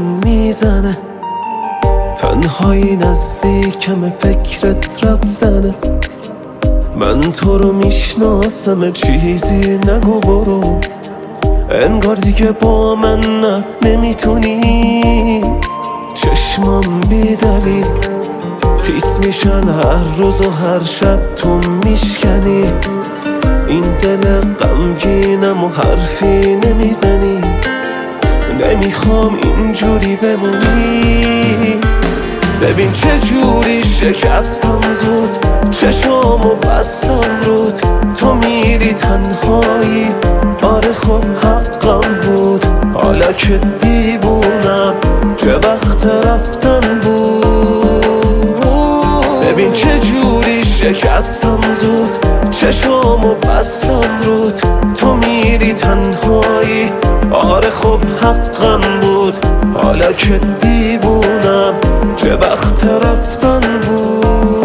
میزنه، تنهایی نزدیکم فکرت رفتنه. من تو رو میشناسم چیزی نگو برو، انگار دیگه با من نه نمیتونی. چشمام بیدلیل خیس میشن هر روز و هر شب تو میشکنی. این دل غمگینم و حرفی نمیزنی، نمیخوام اینجوری بمونی. ببین چه جوری شکستم زود، چشامو بستم رود. تو میری تنهایی، آره خب حقم بود. حالا که دیوونم چه وقت رفتن بود. ببین چه جوری شکستم زود، چشامو بستم رود. تو میری تنهایی، آره خب حقم بود. حالا که دیوونم چه وقت رفتن بود.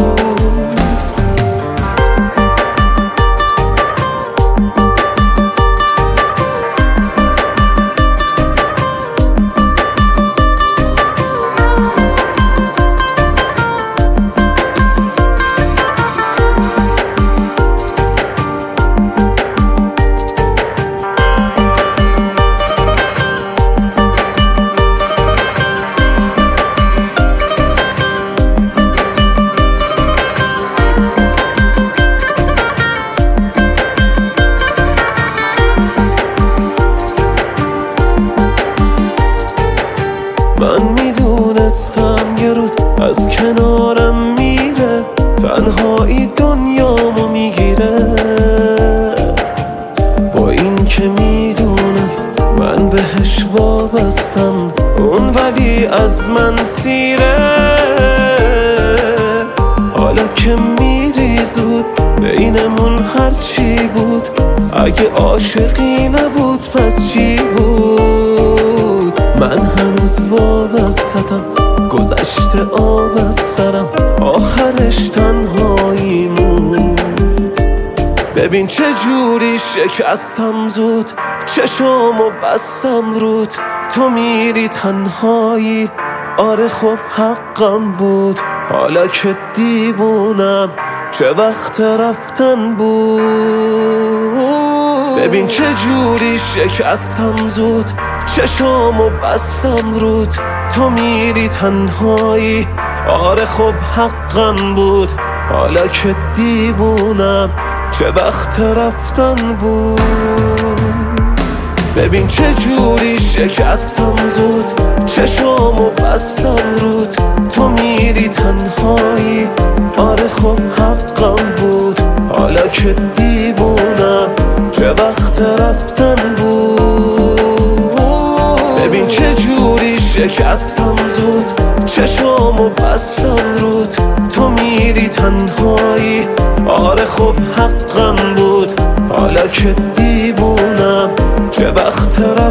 من میدونستم یه روز از کنارم میره، تنهایی دنیامو میگیره. با این که میدونست من بهش وابستم، اون ولی از من سیره. حالا که میری زود بینمون هرچی بود، اگه عاشقی نبود پس چی بود؟ من هنوز وابستم، گذشته آب از سرم، آخرش تنهاییمون. ببین چه جوری شکستم زود، چشامو بستم رود. تو میری تنهایی، آره خب حقم بود. حالا که دیوونم چه وقت رفتن بود. ببین چه جوری شکستم زود، چشامو بستم رود. تو میری تنهایی، آره خب حقم بود. حالا که دیوونم چه وقت رفتن بود. ببین چه جوری شکستم زود، چشامو بستم رود. تو میری تنهایی، آره خب حقم بود. حالا که دیوونم چه وقت رفتن بود. ببین چه جوری شکستم زود، چشامو بستم رود. تو میری تنهایی، آره خب حقم بود. حالا که دیوونم چه وقت